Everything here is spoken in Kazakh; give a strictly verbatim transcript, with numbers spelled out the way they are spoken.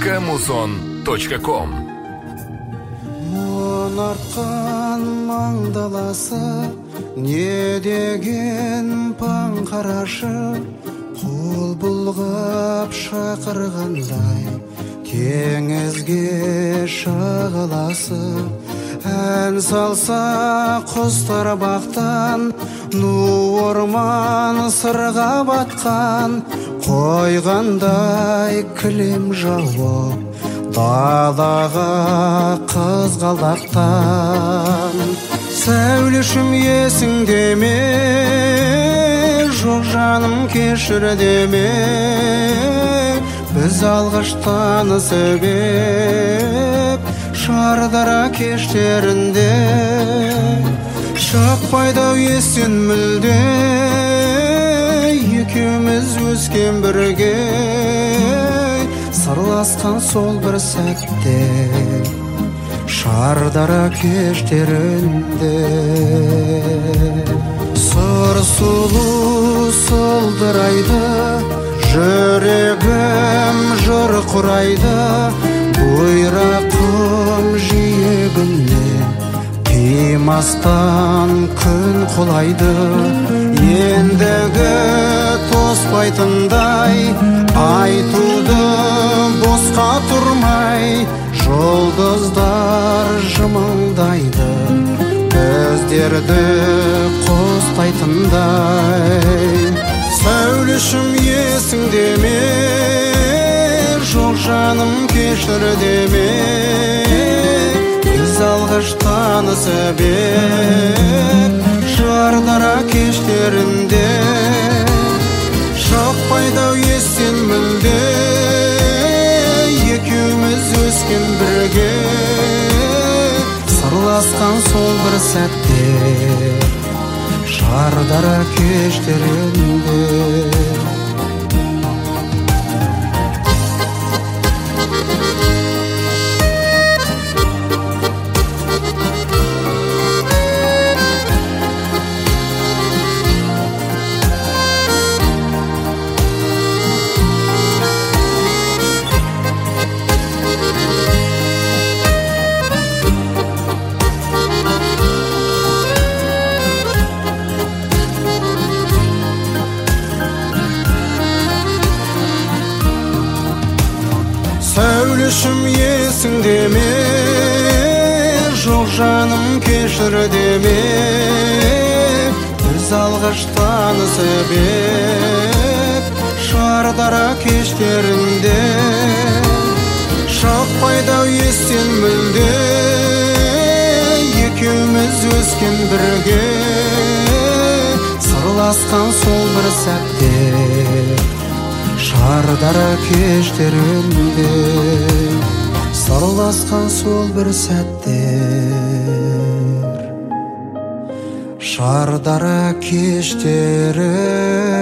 точка музон точка ком. Мұнартқан маңдаласы не деген паң қарашы, қол бұлғап шақырғандай теңізге шағыласы. Ән салса құстар бақтан, ну орман сырға батқан, қойғандай кілем жауып далаға қызғалдақтан. Сәулешім есіңде ме, жоқ жаным кешір деме, біз алғаш танысып ек шардара кештерінде. Шықпайды-ау естен мүлде, екеуміз өскен бірге, сырласқан сол бір сәтте шардара кештерінде. Сыр сұлу сылдырайды, жүрегім жыр құрайды, бұйрақым жиегіне қимастан күн құлайды. Ендігі тоспайтындай айтуды босқа тұрмай, жұлдыздар жымыңдайды біздерді қостайтындай. Сәулешім есіңде ме, жоқ жаным кешір деме, біз алғаш танысып ек шардара кештерінде. Шықпайды-ау естен мүлде, екеуміз өскен бірге, сырласқан сол бір сәтте шардара кештерінде. Сәулешім есіңде ме, жоқ жаным кешір деме, біз алғаш танысып ек шардара кештерінде. Шықпайды-ау естен мүлде, екеуміз өскен бірге, сырласқан сол бір сәтте шардара кештерінде. Сырласқан сол бір сәттер шардара кештерінде.